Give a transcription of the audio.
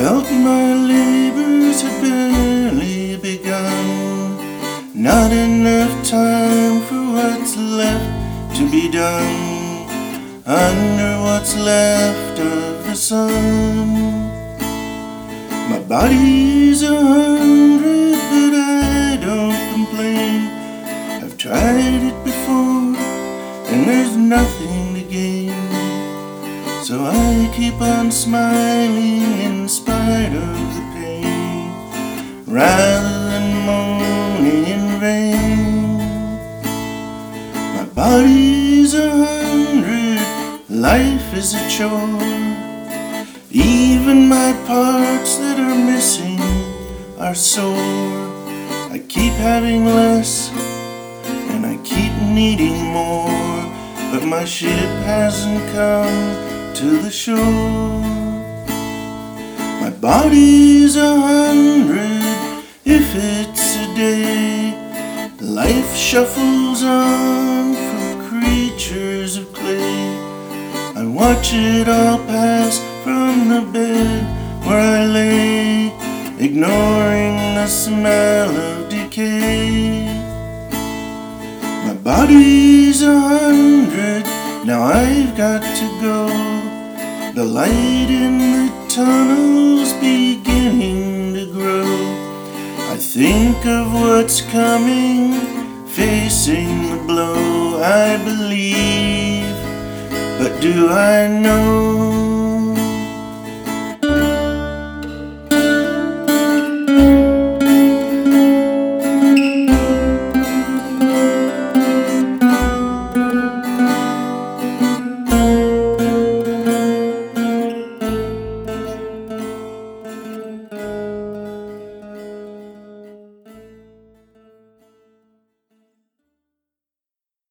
felt my labors had barely begun. Not enough time for what's left to be done. Under what's left of the sun. My body's 100, but I don't complain. I've tried it before, and there's nothing to gain. So I keep on smiling in spite of the pain, rather than moaning in vain. My body's 100, life is a chore. Even my parts that are missing are sore. I keep having less, and I keep needing more, but my ship hasn't come to the shore. My body's 100, if it's a day. Life shuffles on for creatures of clay. I watch it all pass from the bed where I lay, ignoring the smell of decay. My body's 100, now I've got to go. The light in the tunnel's beginning to grow. I think of what's coming, facing the blow. I believe, but do I know?